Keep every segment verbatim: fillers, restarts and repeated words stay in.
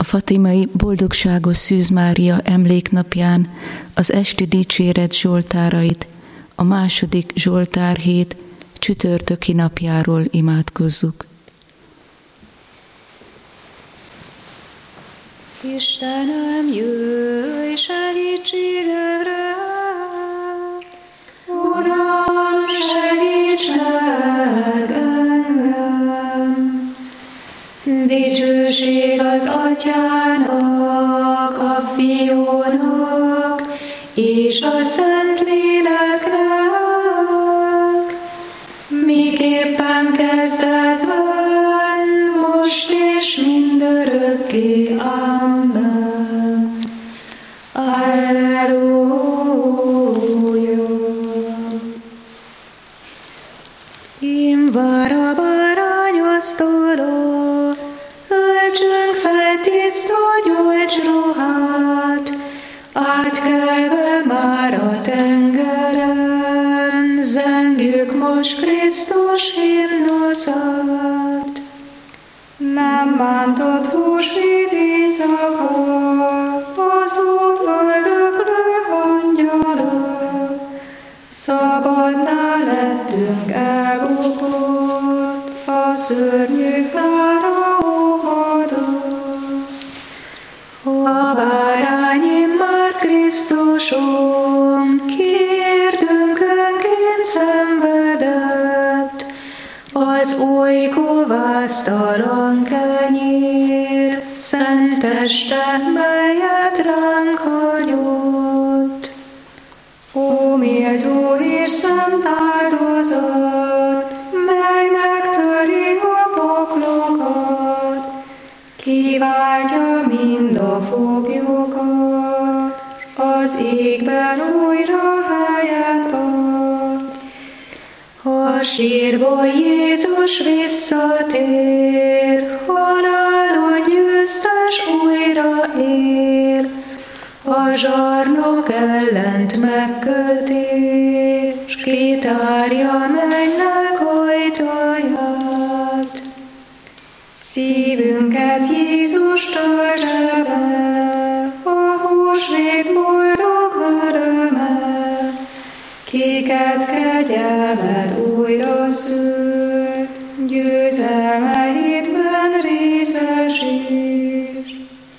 A fatimai Boldogságos Szűz Mária emléknapján az esti dicséret zsoltárait a második zsoltárhét csütörtöki napjáról imádkozzuk. Istenem, jöjj segítségemre! Uram, segíts meg engem! Dicsőség az Atyának, a Fiúnak és a Szentléleknek, miképpen kezdetben, most és mindörökké. Amen. Alleluja. Én vár a bárányasztaló, öltsünk fel tiszta gyolcsruhát, átkelve már a tengeren, zengjük most Krisztus himnuszát. Nem bántott húsvét éjszaka, az Úr öldöklő angyala, szabaddá lettünk elbukott, a szörnyű fáraó hada. A bárányim már Krisztusom, kérdünkönként szenvedett, az új kovásztalan kenyér, szent teste, melyet ránk hagyott. Ó, méltó és szent áldozat, mely megtöri a poklokat, kiváltja mind a foglyokat, az égben újra helyet ad. A sírból Jézus visszatér, halálon győztes újra él, a zsarnok ellent megköti, s kitárja mennek ajtaját. Szívünket Jézus töltse be, a húsvét boldog öröme, kiket kegyelmed újra szül, győzelmeidben részesíts.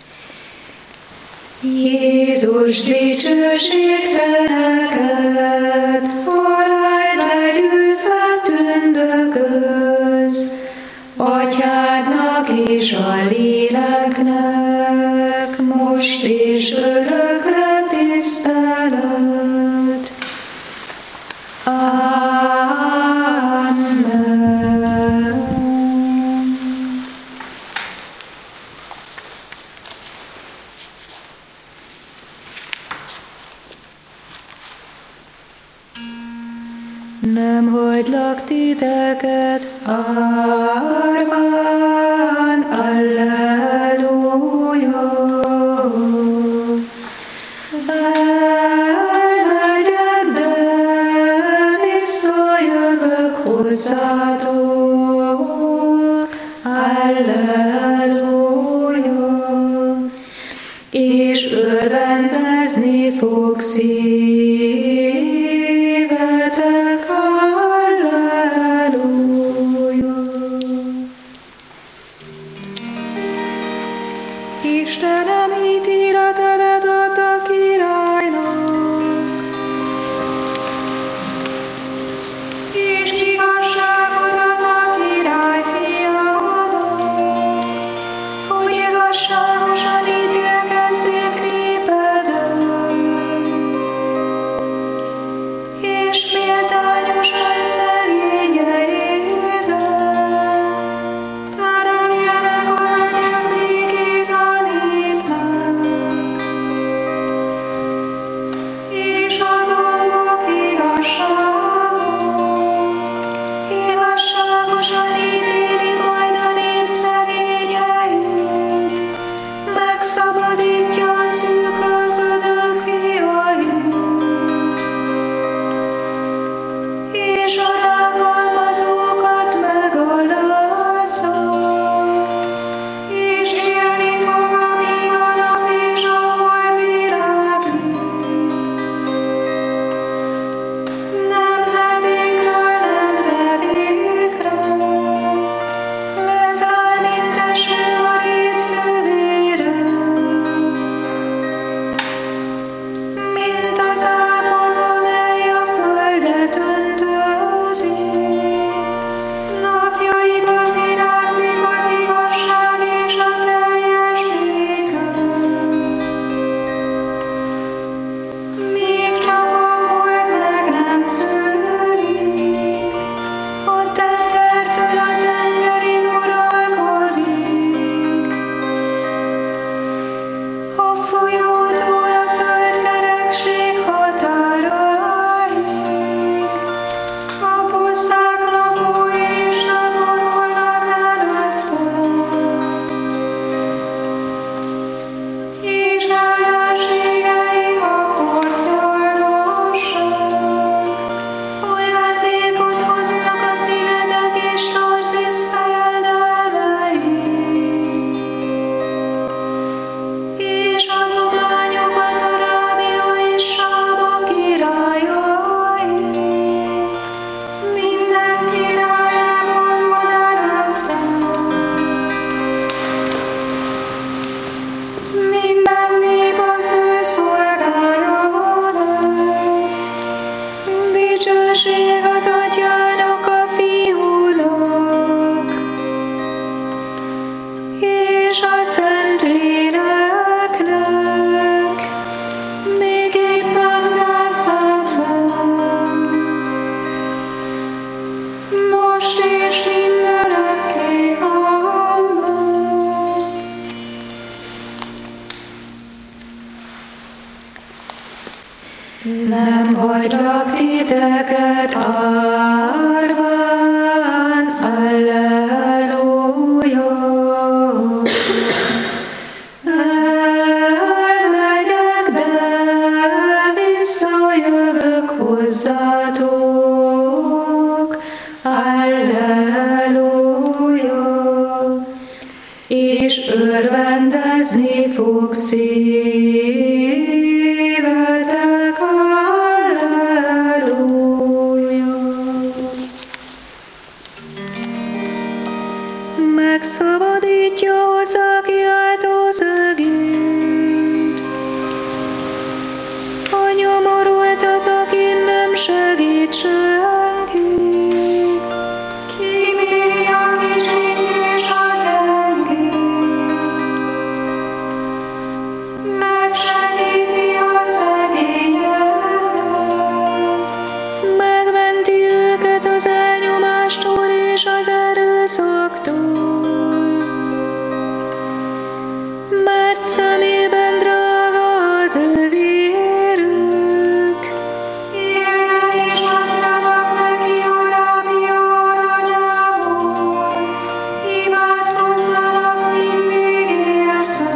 Jézus, dicsőség te neked, halál legyőzve tündököz, Atyádnak és a Léleknek, most és örökre tisztelet. Amen. Nem hagylak titeket árván, alleluja. Elmegyek, de visszajövök hozzátok, alleluja. És örvendezni fog szívetek, alleluja. Istenem, ítéletedet adta királynak, és igazságodat a király fiának, hogy igazságosan ítélkezzék népeden, és méltányosan szegényeidet. Teremjenek a legyek békét a népnek, Nem hagylak titeket árván, Alleluja. Elmegyek, de visszajövök hozzátok, Alleluja. És örvendezni fog szívetek, Alleluja. Megszabadítja hozzá kiáltó szegényt, a nyomorultatok innen segít senki. Kibírja a kicsit és a gyengét, megsegíti a szegényeket, megmenti őket az elnyomástól és az erőszaktól, mert szemében drága az ő vérük. Éljen és adjanak neki a lábia aranyából, imádkozzanak mindig érte,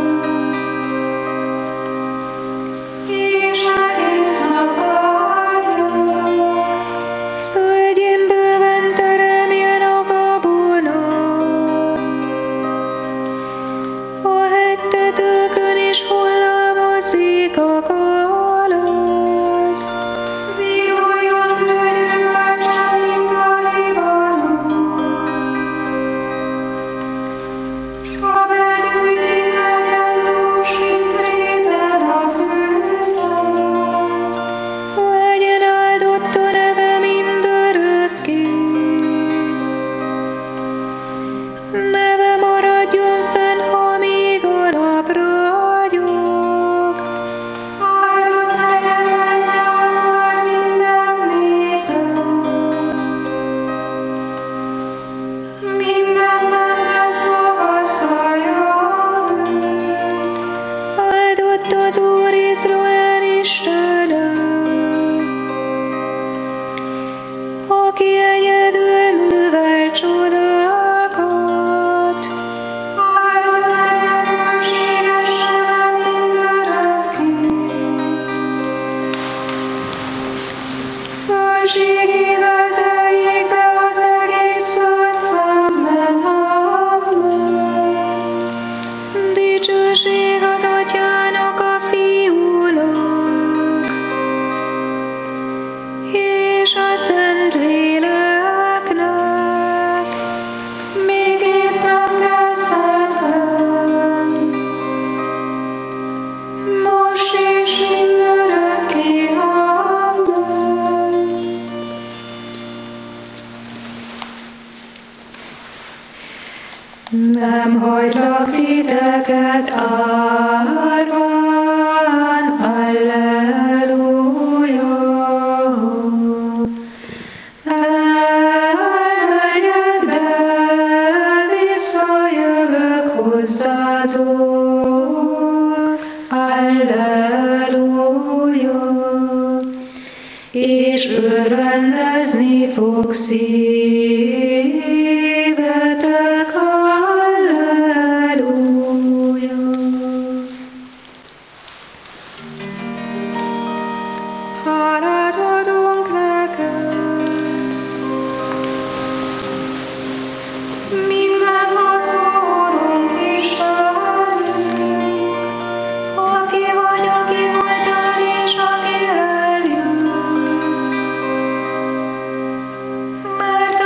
és egész nap áldjanak. Földjén bőven teremjen a gabona, a hegytetőkön is hullámozik a kalasz. Viruljon bőrgyümölcsen, mint a Libanon, s a bedőtin legyen dús, mint réten a fűszál. Legyen áldott a neve mindörökké, neve maradjon fenn, ha még a nap ragyog. Áldott legyen benne a föld minden népe, minden nemzet magasztalja őt. Áldott az Úr Izrael Istene, aki egyedül művel csodákat. Áldott legyen bőséges neve mindörökké, fölségével teljék be az egész föld. Amen, amen. Dicsőség az Atyának, a Fiúnak, és a Szentléleknek, még éppen kezdetben, most és mindörökké. Amen. Nem hagylak titeket árván, Alleluja. Elmegyek, de visszajövök hozzátok, Alleluja. És örvendezni fog szívetek, Alleluja. Hálát adunk neked, mindenható Urunk Istenünk, aki vagy, aki voltál és aki eljössz. Mert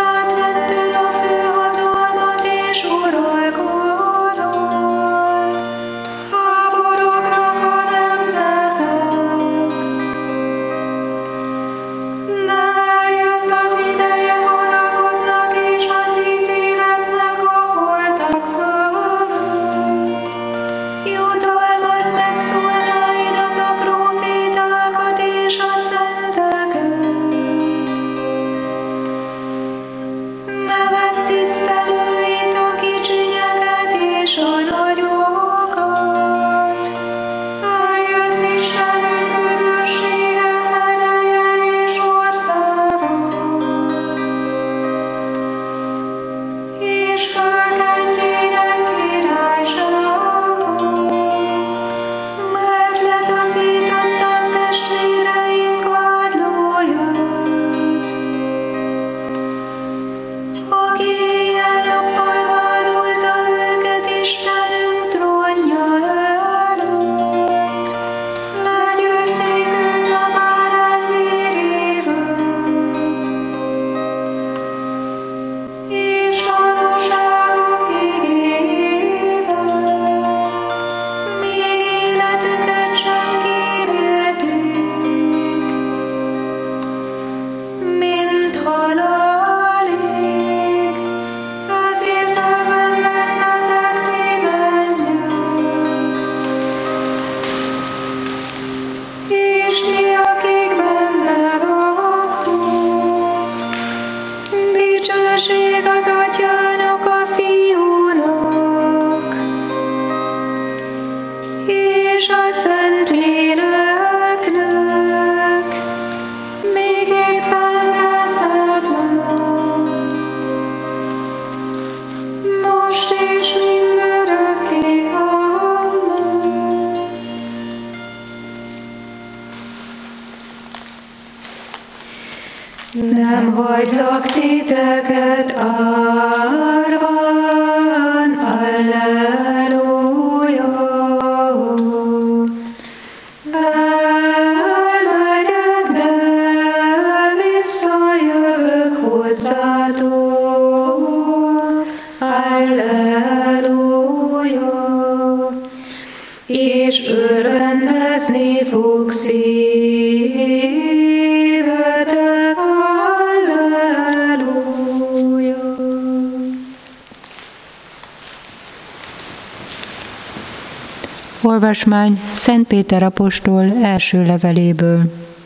az Atyának, a Fiúnak, és a Szentléleknek, még éppen kezdetben, most és mindörökké. Amen. Nem hagylak titeket árván, Alleluja. Elmegyek, de visszajövök hozzátok, Alleluja. És örvendezni fog szívetek, Alleluja. Olvasmány Szent Péter apostol első leveléből.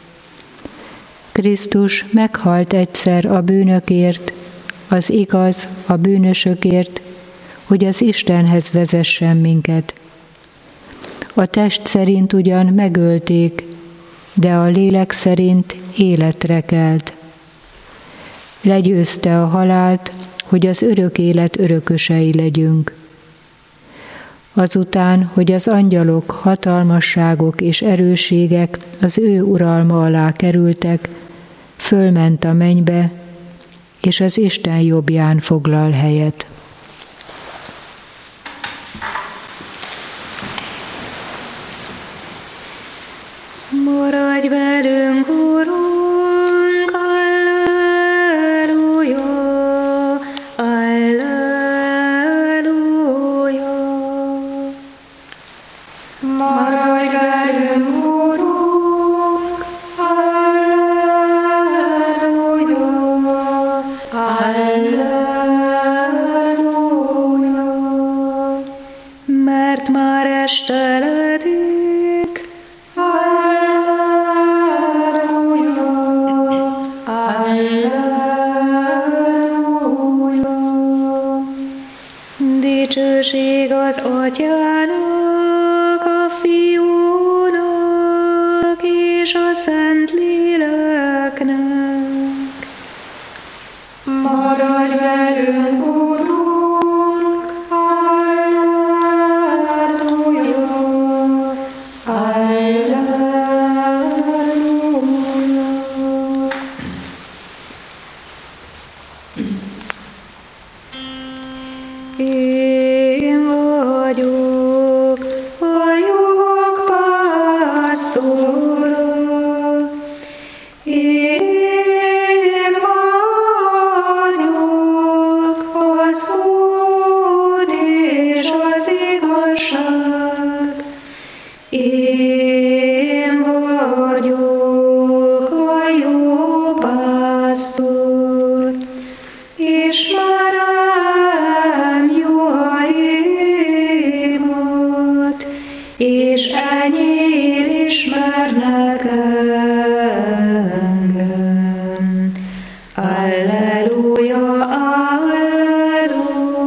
Krisztus meghalt egyszer a bűnökért, az igaz a bűnösökért, hogy az Istenhez vezessen minket. A test szerint ugyan megölték, de a lélek szerint életre kelt. Legyőzte a halált, hogy az örök élet örökösei legyünk. Azután, hogy az angyalok, hatalmasságok és erősségek az ő uralma alá kerültek, fölment a mennybe, és az Isten jobbján foglal helyet. Maradj velünk, Urunk, Alleluja, Alleluja. Maradj velünk, Urunk, Alleluja, Alleluja. Mert már esteledik, dicsőség az Atyának, a Fiúnak és a Szentléleknek. Maradj velünk, Urunk, Alleluja, Alleluja. Én vagyok a jók pásztora, én vagyok az út és az igazság, én vagyok a jó pásztor, és már és enyém ismernek engem. Alleluja, Alleluja.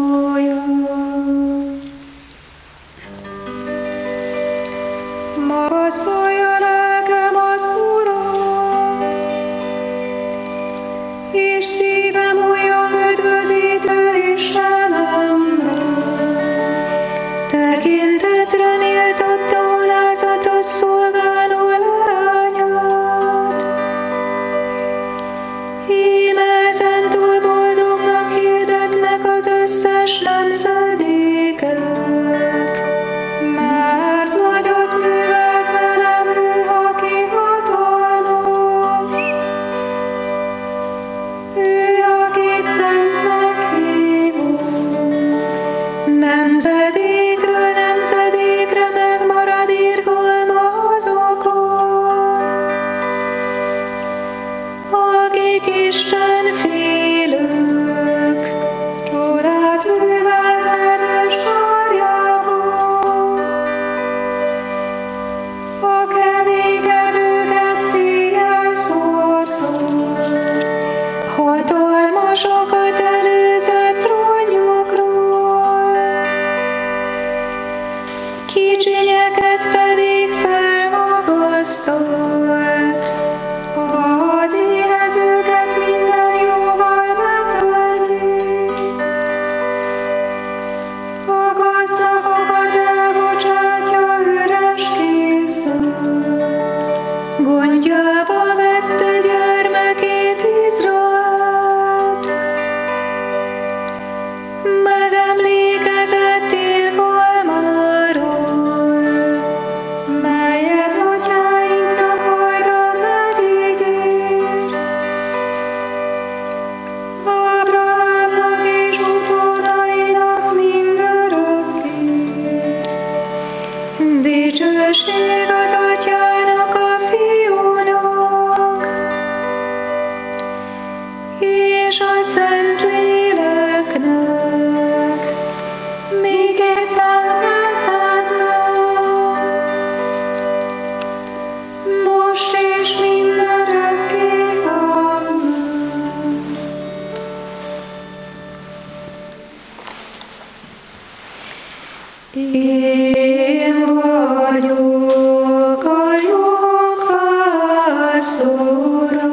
Én vagyok a jó pásztora,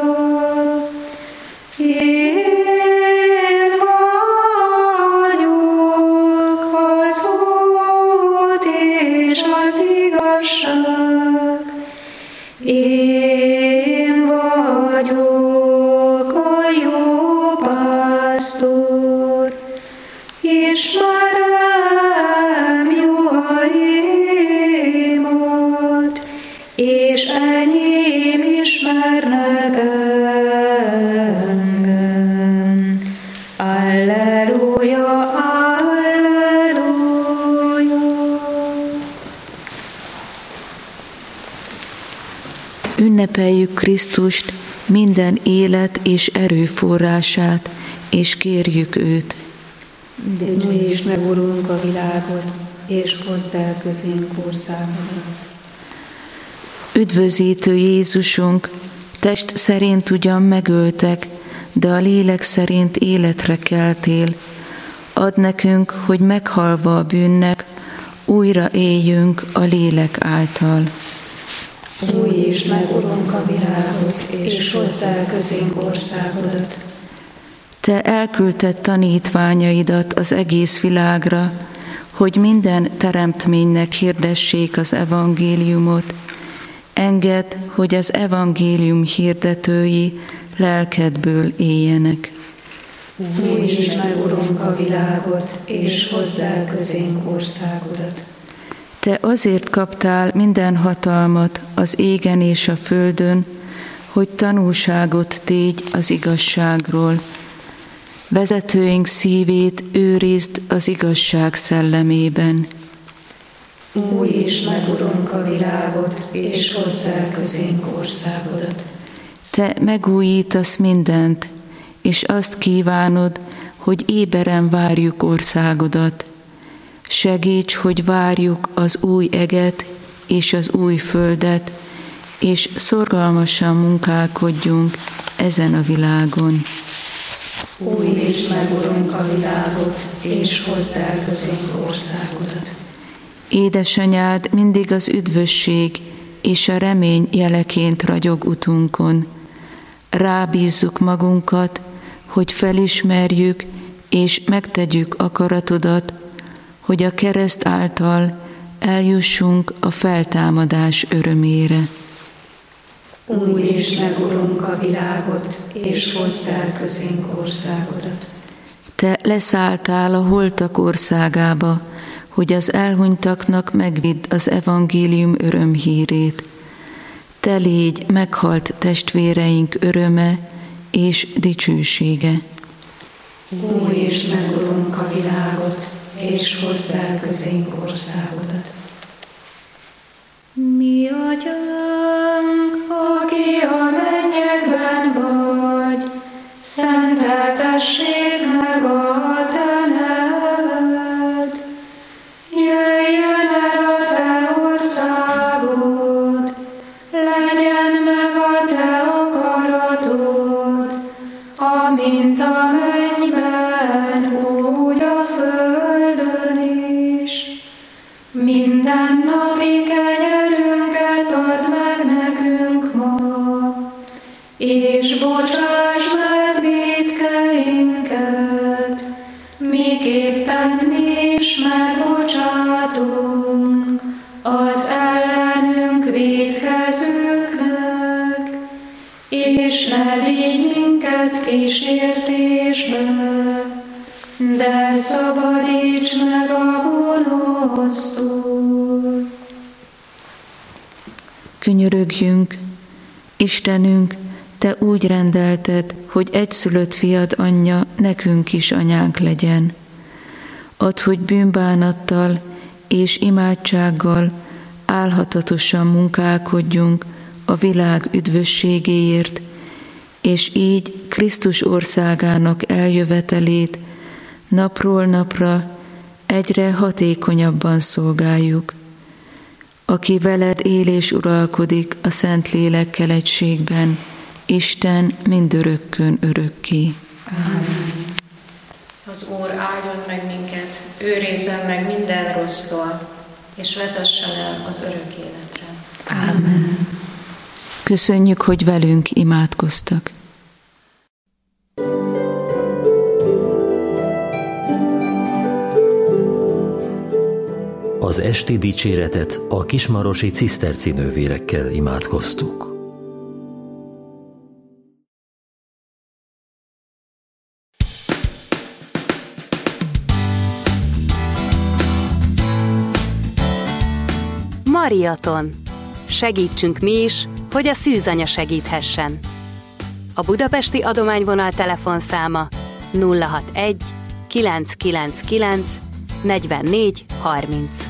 én vagyok az út és az igazság, én vagyok a jó pásztor, ismerem juhaimat, és enyém ismernek engem. Alleluja, alleluja. Ünnepeljük Krisztust, minden élet és erő forrását, és kérjük őt. Dicsőítsd meg, Urunk, a világot, és hozd el közénk országodat. Üdvözítő Jézusunk, test szerint ugyan megöltek, de a lélek szerint életre keltél. Add nekünk, hogy meghalva a bűnnek, újra éljünk a lélek által. Újítsd meg, Urunk, a világot, és hozd el közénk országodat. Te elküldted tanítványaidat az egész világra, hogy minden teremtménynek hirdessék az evangéliumot. Engedd, hogy az evangélium hirdetői lelkedből éljenek. Újítsd meg, Urunk, a világot, és hozd el közénk országodat. Te azért kaptál minden hatalmat az égen és a földön, hogy tanúságot tégy az igazságról. Vezetőink szívét őrizd az igazság szellemében. Újítsd meg, Urunk, a világot, és hozd el közénk országodat. Te megújítasz mindent, és azt kívánod, hogy éberen várjuk országodat. Segíts, hogy várjuk az új eget és az új földet, és szorgalmasan munkálkodjunk ezen a világon. Újítsd meg, Urunk, a világot, és hozd el közénk országodat. Édesanyád mindig az üdvösség és a remény jeleként ragyog utunkon. Rábízzuk magunkat, hogy felismerjük és megtegyük akaratodat, hogy a kereszt által eljussunk a feltámadás örömére. Újítsd meg, Urunk, a világot, és hozd el közénk országodat. Te leszálltál a holtak országába, hogy az elhunytaknak megvidd az evangélium örömhírét. Te légy meghalt testvéreink öröme és dicsősége. Újítsd meg, Urunk, a világot, és hozd el közénk országodat. Mi Atyánk, aki a mennyekben vagy, szenteltessék meg a te neved. Jöjjön el a te országod, legyen meg a te akaratod, amint a mennyben, úgy a földön is. Minden napi kenyerünket add meg nekünk ma, és bocsásd meg vétkeinket, miképpen mi is megbocsátunk az ellenünk vétkezőknek, és ne vigy minket kísértésbe, de szabadíts meg a gonosztól. Könyörögjünk, Istenünk, Te úgy rendelted, hogy egyszülött fiad anyja nekünk is anyánk legyen. Add, hogy bűnbánattal és imádsággal álhatatosan munkálkodjunk a világ üdvösségéért, és így Krisztus országának eljövetelét napról napra egyre hatékonyabban szolgáljuk, aki veled él és uralkodik a Szent Lélekkel egységben, Isten mindörökkön örökké. Amen. Az Úr áldjon meg minket, őrizzen meg minden rossztól, és vezessen el az örök életre. Ámen. Köszönjük, hogy velünk imádkoztak. Az esti dicséretet a kismarosi ciszterci nővérekkel imádkoztuk. Mariaton. Segítsünk mi is, hogy a szűzanya segíthessen. A budapesti adományvonal telefonszáma nulla hatvanegy kilencszázkilencvenkilenc negyvennégy harminc.